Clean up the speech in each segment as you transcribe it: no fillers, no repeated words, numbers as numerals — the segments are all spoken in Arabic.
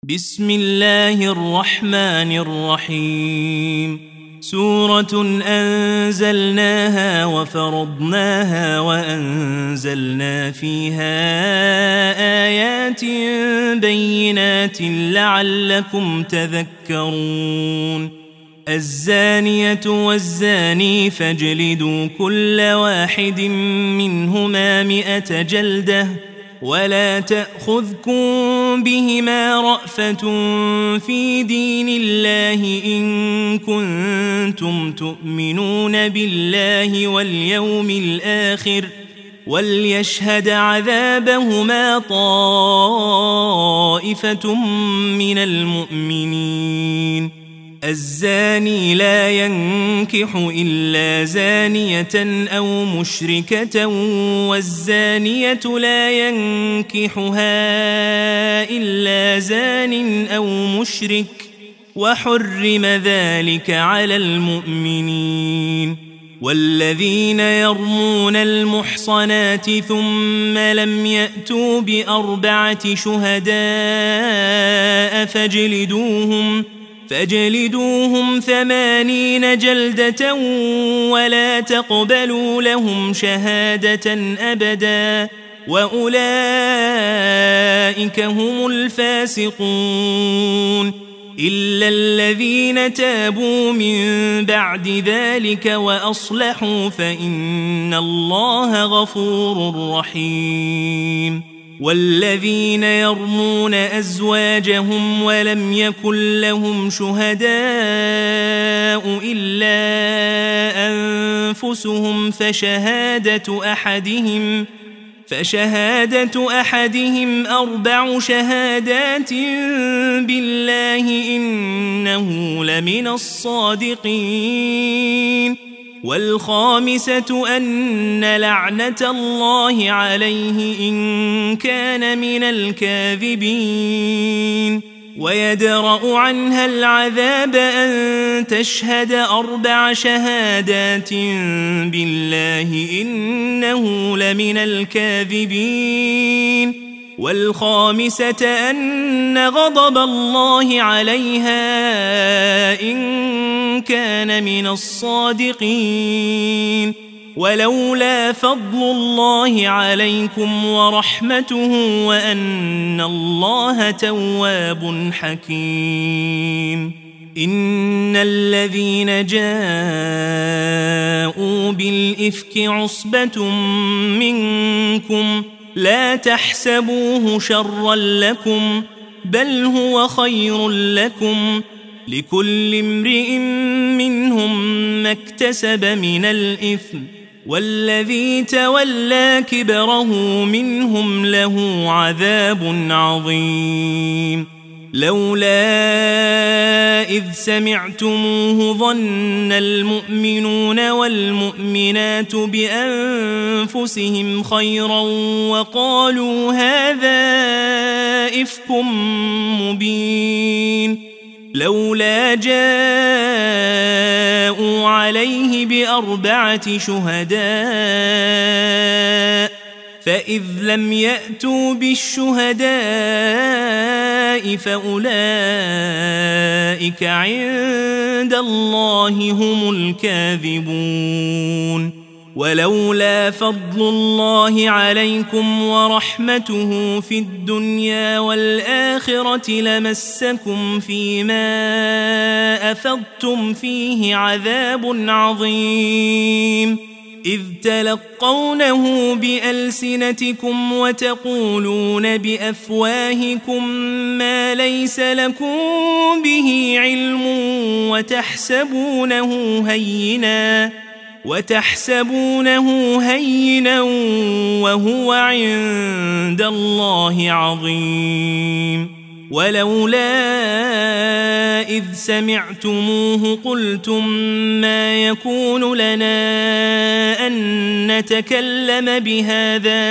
بسم الله الرحمن الرحيم. سورة أنزلناها وفرضناها وأنزلنا فيها آيات بينات لعلكم تذكرون. الزانية والزاني فاجلدوا كل واحد منهما 100 جلدة ولا تأخذكم بهما رأفة في دين الله إن كنتم تؤمنون بالله واليوم الآخر وليشهد عذابهما طائفة من المؤمنين. الزاني لا ينكح إلا زانية أو مشركة والزانية لا ينكحها إلا زان أو مشرك وحرم ذلك على المؤمنين. والذين يرمون المحصنات ثم لم يأتوا ب4 شهداء فاجلدوهم 80 جلدة ولا تقبلوا لهم شهادة أبدا وأولئك هم الفاسقون إلا الذين تابوا من بعد ذلك وأصلحوا فإن الله غفور رحيم. والذين يرمون أزواجهم ولم يكن لهم شهداء إلا أنفسهم فشهادة أحدهم 4 شهادات بالله إنه لمن الصادقين. والخامسة أن لعنة الله عليه إن كان من الكاذبين. ويدرأ عنها العذاب أن تشهد 4 شهادات بالله إنه لمن الكاذبين. والخامسة أن غضب الله عليها إن كان من الصادقين. ولولا فضل الله عليكم ورحمته وأن الله تواب حكيم. إن الذين جاءوا بالإفك عصبة منكم لا تحسبوه شرا لكم بل هو خير لكم لكل امرئ منهم ما اكتسب من الإثم والذي تولى كبره منهم له عذاب عظيم. لولا إذ سمعتموه ظن المؤمنون والمؤمنات بأنفسهم خيرا وقالوا هذا إفك مبين. لولا جاءوا عليه ب4 شهداء فإذ لم يأتوا بالشهداء فأولئك عند الله هم الكاذبون. ولولا فضل الله عليكم ورحمته في الدنيا والآخرة لمسكم فيما أفضتم فيه عذاب عظيم إذ تلقونه بألسنتكم وتقولون بأفواهكم ما ليس لكم به علم وتحسبونه هينا وهو عند الله عظيم. ولولا إذ سمعتموه قلتم ما يكون لنا أن نتكلم بهذا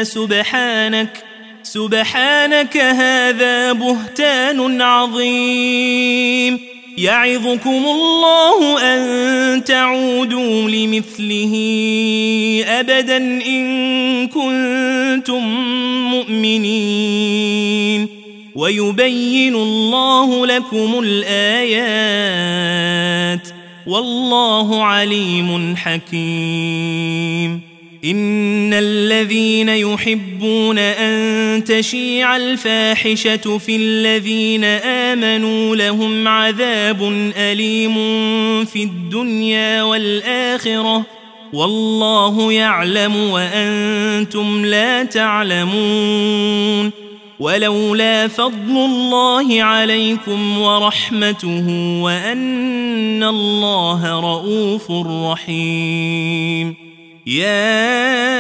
سبحانك هذا بهتان عظيم. يعظكم الله أن تعودوا لمثله أبدا إن كنتم مؤمنين. ويبين الله لكم الآيات والله عليم حكيم. إن الذين يحبون أن تشيع الفاحشة في الذين آمنوا لهم عذاب أليم في الدنيا والآخرة والله يعلم وأنتم لا تعلمون. ولولا فضل الله عليكم ورحمته وأن الله رؤوف رحيم. يا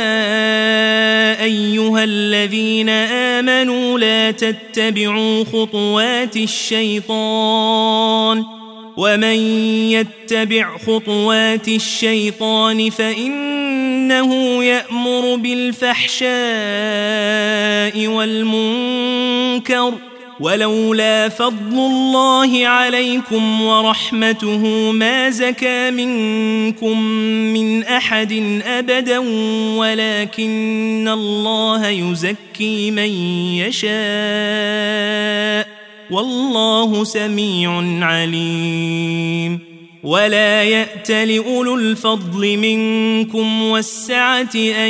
أيها الذين آمنوا لا تتبعوا خطوات الشيطان ومن يتبع خطوات الشيطان فإنه يأمر بالفحشاء والمنكر ولولا فضل الله عليكم ورحمته ما زكى منكم من أحد أبدا ولكن الله يزكي من يشاء والله سميع عليم. ولا يأتل أولو الفضل منكم والسعة أن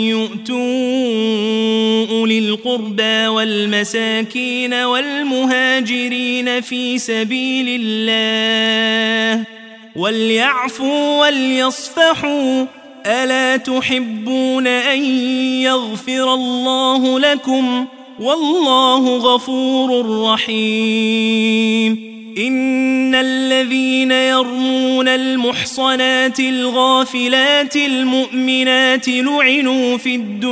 يؤتوا أولي القربى والمساكين والمهاجرين في سبيل الله وليعفوا وليصفحوا ألا تحبون أن يغفر الله لكم والله غفور رحيم. إن الذين يرمون المحصنات الغافلات المؤمنات لعنوا في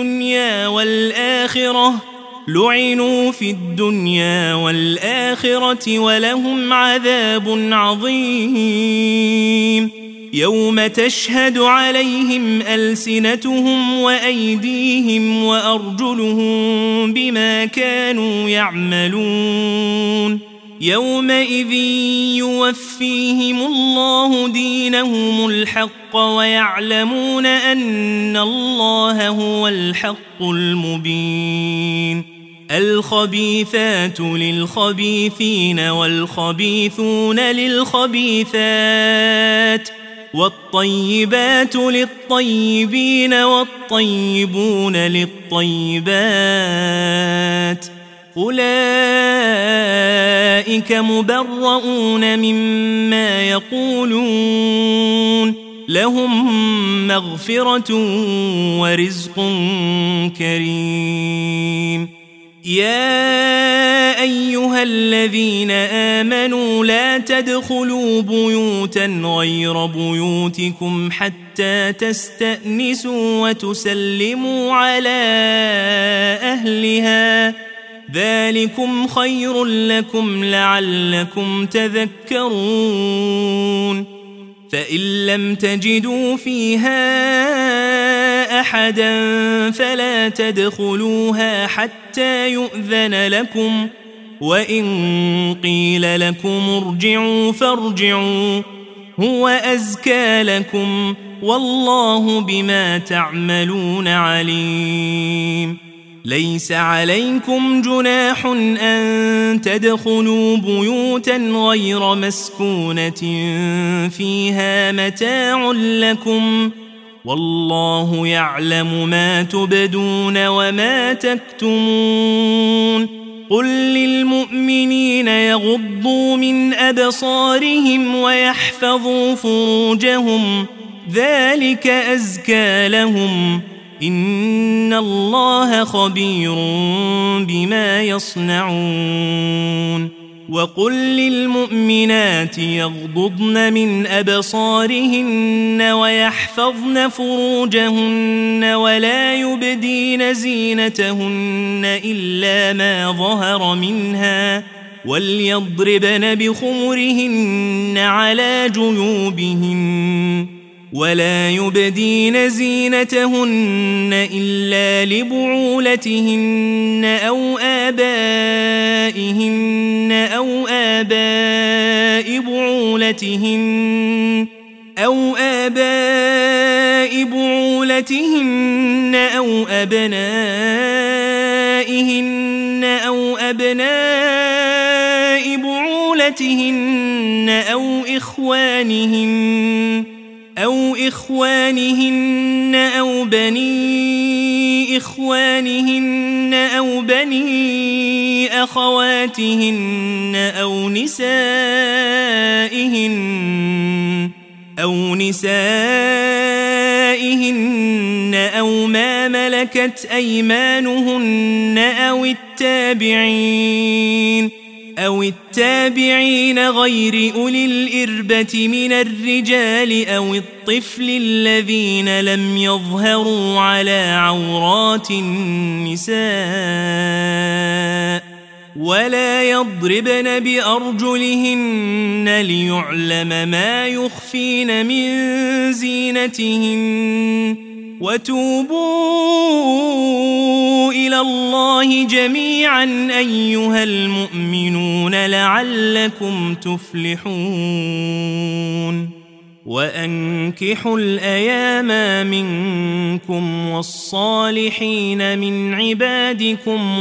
الدنيا والآخرة ولهم عذاب عظيم. يوم تشهد عليهم ألسنتهم وأيديهم وأرجلهم بما كانوا يعملون. يومئذ يوفيهم الله دينهم الحق ويعلمون أن الله هو الحق المبين. الخبيثات للخبيثين والخبيثون للخبيثات والطيبات للطيبين والطيبون للطيبات أولئك مبرؤون مما يقولون لهم مغفرة ورزق كريم. يا أيها الذين آمنوا لا تدخلوا بيوتا غير بيوتكم حتى تستأنسوا وتسلموا على أهلها ذلكم خير لكم لعلكم تذكرون. فإن لم تجدوا فيها أحدا فلا تدخلوها حتى يؤذن لكم وإن قيل لكم ارجعوا فارجعوا هو أزكى لكم والله بما تعملون عليم. ليس عليكم جناح أن تدخلوا بيوتا غير مسكونة فيها متاع لكم والله يعلم ما تبدون وما تكتمون. قل للمؤمنين يغضوا من أبصارهم ويحفظوا فروجهم ذلك أزكى لهم إن الله خبير بما يصنعون. وقل للمؤمنات يغضضن من أبصارهن ويحفظن فروجهن ولا يبدين زينتهن إلا ما ظهر منها وليضربن بخمرهن على جيوبهن ولا يبدين زينتهن إلا لبعولتهن أو آبائهن أو آباء بعولتهن أو أبنائهن أو أبناء بعولتهن أو إخوانهن أو بني إخوانهن أو بني أخواتهن أو نسائهن أو ما ملكت أيمانهن أو التابعين غير أولي الإربة من الرجال أو الطفل الذين لم يظهروا على عورات النساء ولا يضربن بأرجلهن ليعلم ما يخفين من زينتهن وتوبوا إلى الله جميعا أيها المؤمنون لعلكم تفلحون وأنكحوا الأيام منكم والصالحين من عبادكم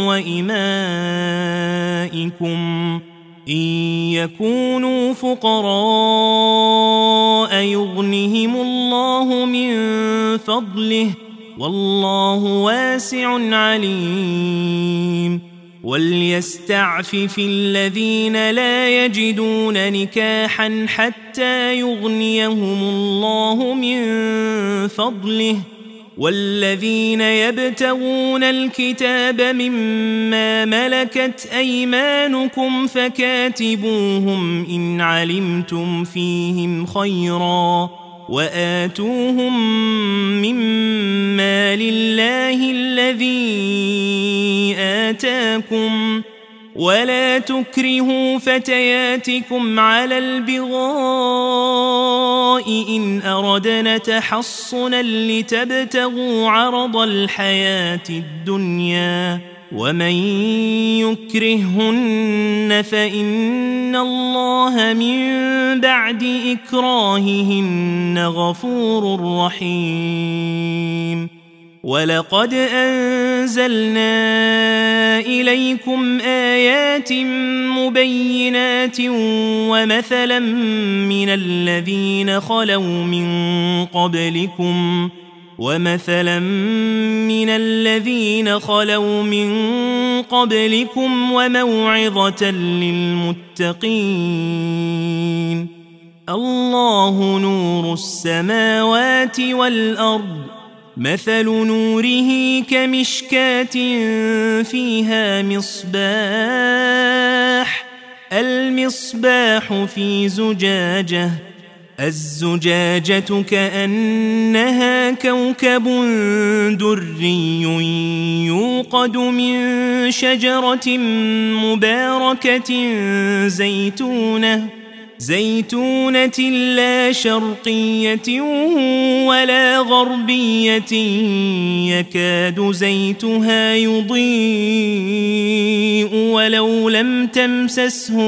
وإمائكم إن يكونوا فقراء يغنهم الله من فضله والله واسع عليم وليستعفف الذين لا يجدون نكاحا حتى يغنيهم الله من فضله والذين يبتغون الكتاب مما ملكت أيمانكم فكاتبوهم إن علمتم فيهم خيرا وآتوهم مما لله الذي آتاكم ولا تكرهوا فتياتكم على البغاء إن أردنا تحصنا لتبتغوا عرض الحياة الدنيا ومن يكرهن فإن الله من بعد إكراههن غفور رحيم ولقد أنزلنا إليكم آيات مبينات ومثلا من الذين خلوا من قبلكم وموعظة للمتقين الله نور السماوات والأرض مثل نوره كمشكاة فيها المصباح في زجاجة الزجاجة كأنها كوكب دري يوقد من شجرة مباركة زيتونة لا شرقية ولا غربية يكاد زيتها يضيء ولو لم تمسسه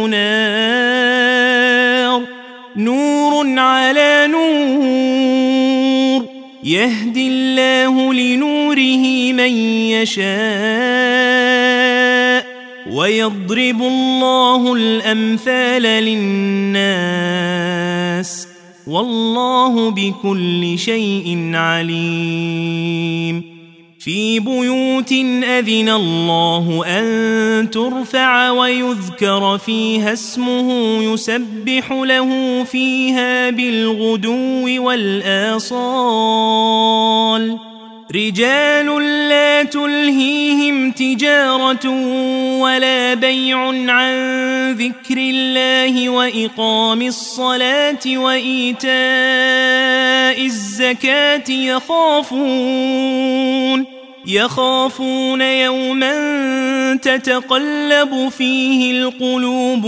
نور على نور يهدي الله لنوره من يشاء ويضرب الله الأمثال للناس والله بكل شيء عليم في بيوت أذن الله أن ترفع ويذكر فيها اسمه يسبح له فيها بالغدو والآصال رجال لا تلهيهم تجارة ولا بيع عن ذكر الله وإقام الصلاة وإيتاء الزكاة يخافون يوما تتقلب فيه القلوب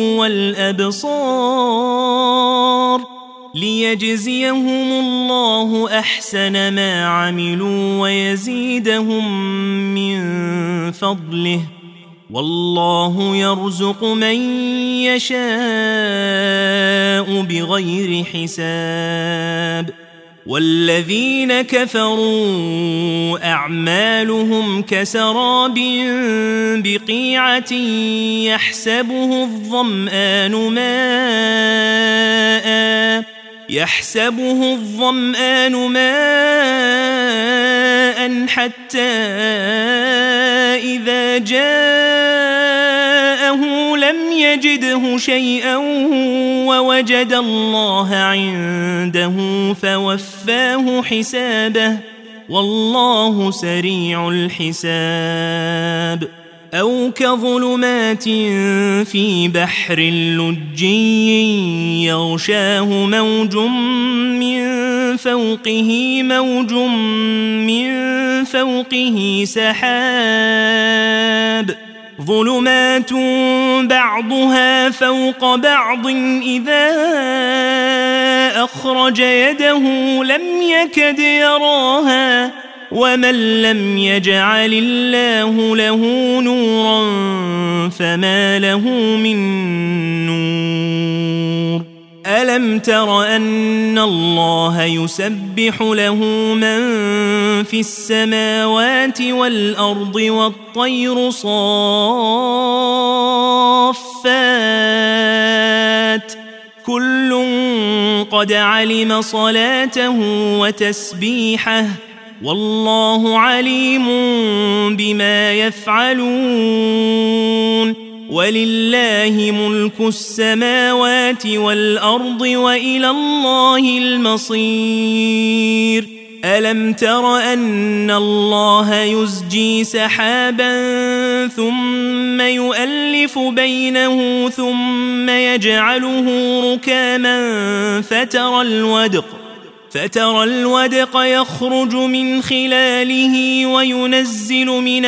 والأبصار ليجزيهم الله أحسن ما عملوا ويزيدهم من فضله والله يرزق من يشاء بغير حساب والذين كفروا أعمالهم كسراب بقيعة يحسبه الظمآن ماء حتى إذا جاءه لم يجده شيئا ووجد الله عنده فوفاه حسابه والله سريع الحساب أو كظلمات في بحر لجي يغشاه موج من فوقه سحاب ظلمات بعضها فوق بعض إذا أخرج يده لم يكد يراها ومن لم يجعل الله له نورا فما له من نور ألم تر أن الله يسبح له من في السماوات والأرض والطير صافات كل قد علم صلاته وتسبيحه والله عليم بما يفعلون ولله ملك السماوات والأرض وإلى الله المصير ألم تر أن الله يزجي سحابا ثم يؤلف بينه ثم يجعله ركاما فترى الودق يخرج من خلاله وينزل من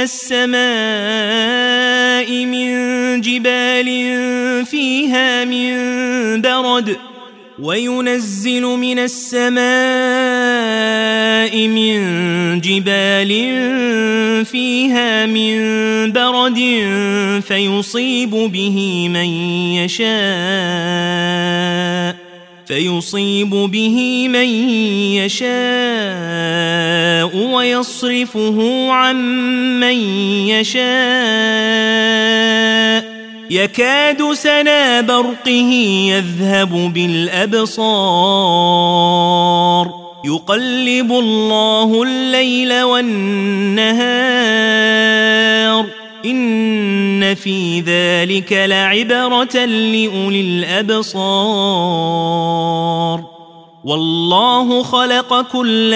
السماء من جبال فيها من برد فيصيب به من يشاء ويصرفه عن من يشاء يكاد سنا برقه يذهب بالأبصار يقلب الله الليل والنهار إن في ذلك لعبرة لأولي الأبصار والله خلق كل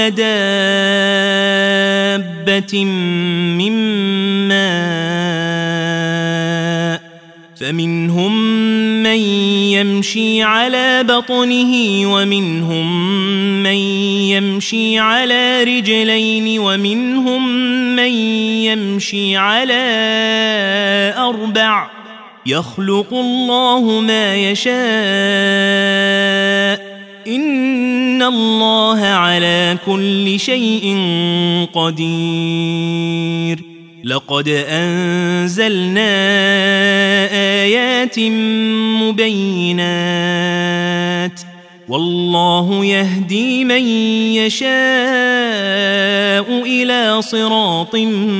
دابة من ماء فمنهم من يمشي على بطنه ومنهم من يمشي على رجلين ومنهم من يمشي على 4 يخلق الله ما يشاء إن الله على كل شيء قدير لقد أنزلنا آيات مبينات والله يهدي من يشاء إلى صراط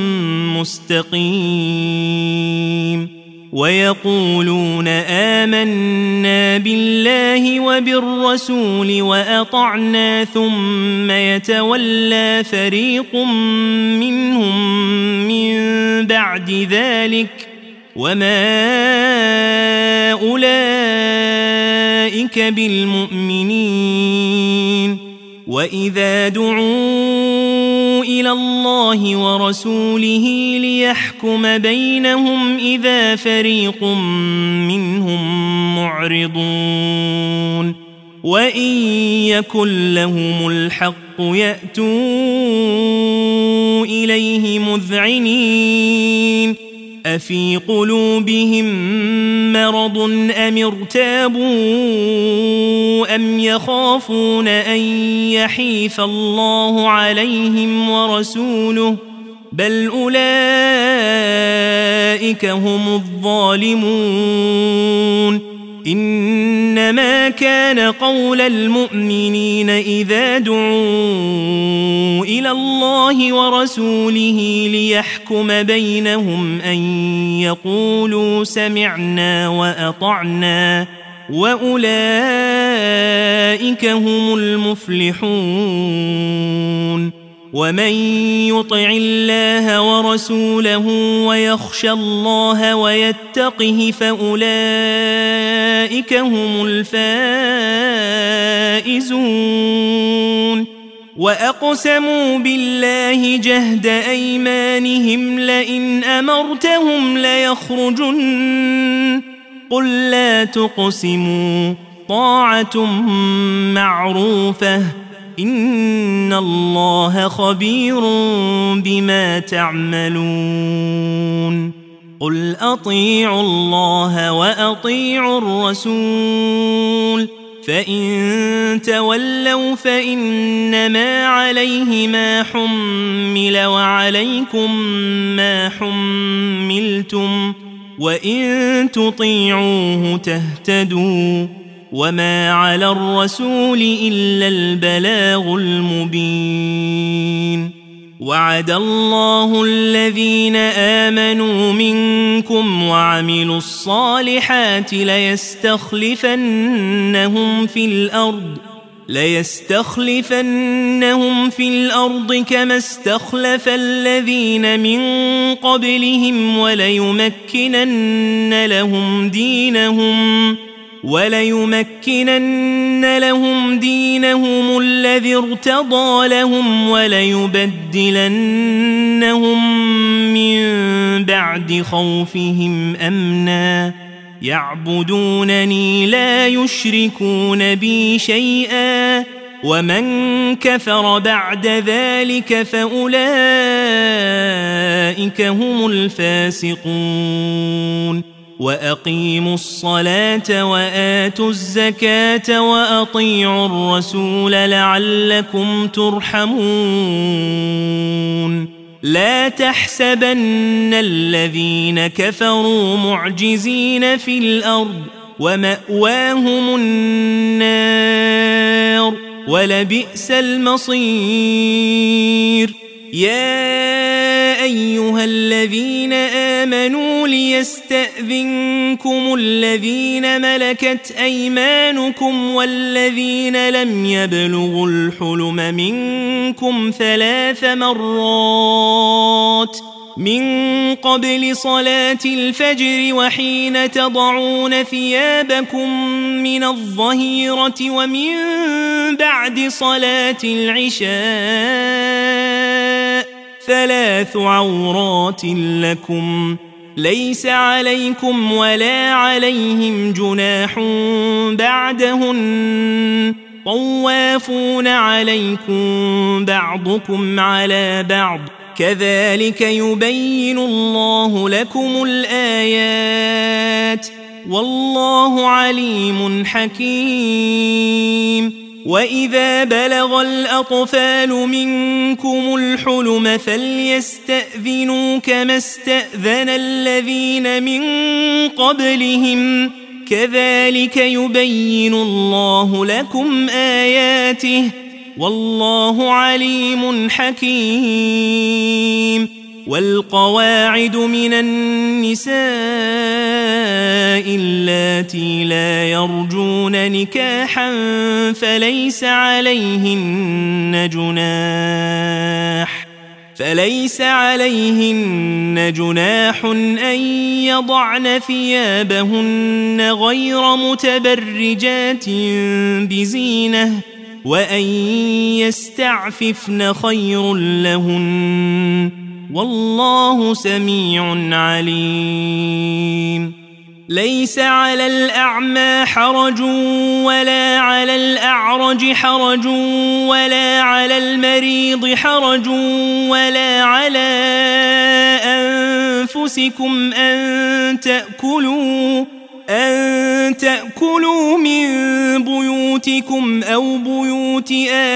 مستقيم ويقولون آمنا بالله وبالرسول وأطعنا ثم يتولى فريق منهم من بعد ذلك وما أولئك بالمؤمنين وإذا دعوا إلى الله ورسوله ليحكم بينهم إذا فريق منهم معرضون وإن يكن لهم الحق يأتوا إليه مذعنين أفي قلوبهم مرض أم ارتابوا أم يخافون أن يحيف الله عليهم ورسوله بل أولئك هم الظالمون إنما كان قول المؤمنين إذا دعوا إلى الله ورسوله ليحكم بينهم أن يقولوا سمعنا وأطعنا وأولئك هم المفلحون ومن يطع الله ورسوله ويخشى الله ويتقه فأولئك هم الفائزون وأقسموا بالله جهد أيمانهم لئن أمرتهم ليخرجن قل لا تقسموا طاعة معروفة إن الله خبير بما تعملون قل أطيعوا الله وأطيعوا الرسول فإن تولوا فإنما عليه ما حمل وعليكم ما حملتم وإن تطيعوه تهتدوا وما على الرسول إلا البلاغ المبين وعد الله الذين آمنوا منكم وعملوا الصالحات ليستخلفنهم في الأرض كما استخلف الذين من قبلهم وليمكنن لهم دينهم الذي ارتضى لهم وليبدلنهم من بعد خوفهم أمنا يعبدونني لا يشركون بي شيئا ومن كفر بعد ذلك فأولئك هم الفاسقون وأقيموا الصلاة وآتوا الزكاة وأطيعوا الرسول لعلكم ترحمون لا تحسبن الذين كفروا معجزين في الأرض ومأواهم النار ولبئس المصير يا أيها الذين آمنوا ليستأذنكم الذين ملكت أيمانكم والذين لم يبلغوا الحلم منكم 3 مرات من قبل صلاة الفجر وحين تضعون ثيابكم من الظهيرة ومن بعد صلاة العشاء 3 عورات لكم ليس عليكم ولا عليهم جناح بعدهن طوافون عليكم بعضكم على بعض كذلك يبين الله لكم الآيات والله عليم حكيم وإذا بلغ الأطفال منكم الحلم فليستأذنوا كما استأذن الذين من قبلهم كذلك يبين الله لكم آياته والله عليم حكيم والقواعد من النساء اللاتي لا يرجون نكاحا فليس عليهن جناح أن يضعن ثيابهن غير متبرجات بزينة وأن يستعففن خير لهن والله سميع عليم ليس على الأعمى حرج ولا على الأعرج حرج ولا على المريض حرج ولا على أنفسكم أن تأكلوا من بيوتكم أو بيوت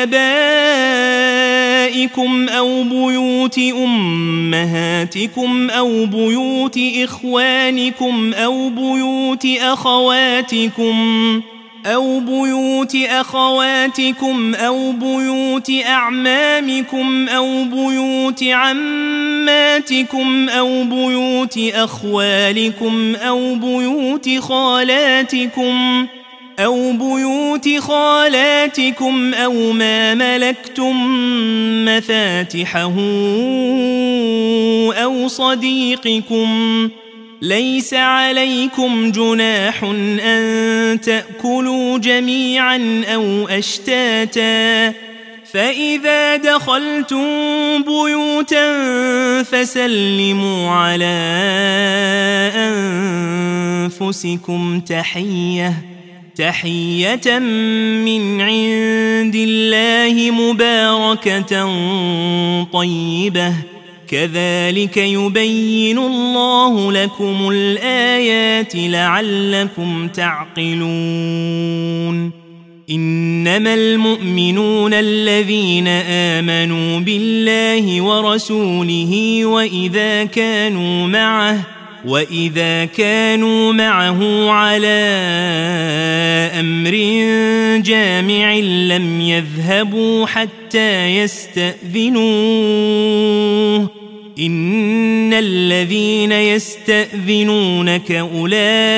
آبائكم أو بيوت أمهاتكم أو بيوت إخوانكم أو بيوت أخواتكم أو بيوت أعمامكم أو بيوت عماتكم أو بيوت أخوالكم أو بيوت خالاتكم أو ما ملكتم مفاتحه أو صديقكم. ليس عليكم جناح أن تأكلوا جميعا أو أشتاتا، فإذا دخلتم بيوتا فسلموا على أنفسكم تحية من عند الله مباركة طيبة، كذلك يبين الله لكم الآيات لعلكم تعقلون. إنما المؤمنون الذين آمنوا بالله ورسوله وإذا كانوا معه على أمر جامع لم يذهبوا حتى يستأذنوه. إن الذين يستأذنونك أولئك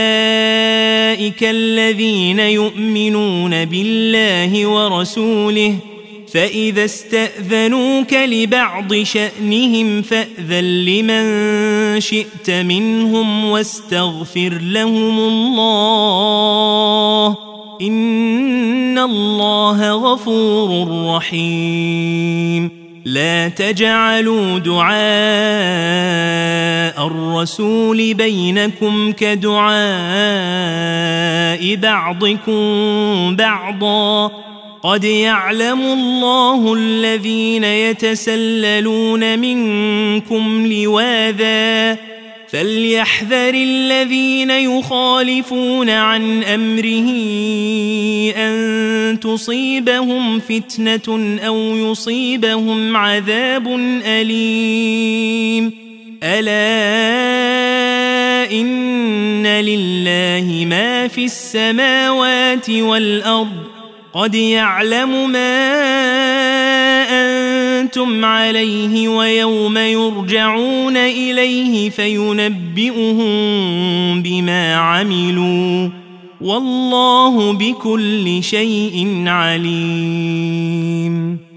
الذين يؤمنون بالله ورسوله، فإذا استأذنوك لبعض شأنهم فأذن لمن شئت منهم واستغفر لهم الله، إن الله غفور رحيم. لا تجعلوا دعاء الرسول بينكم كدعاء بعضكم بعضا، قد يعلم الله الذين يتسللون منكم لواذا، فليحذر الذين يخالفون عن أمره أن تصيبهم فتنة أو يصيبهم عذاب أليم. ألا إن لله ما في السماوات والأرض، قد يعلم ما أنتم عليه ويوم يرجعون إليه فينبئهم بما عملوا، والله بكل شيء عليم.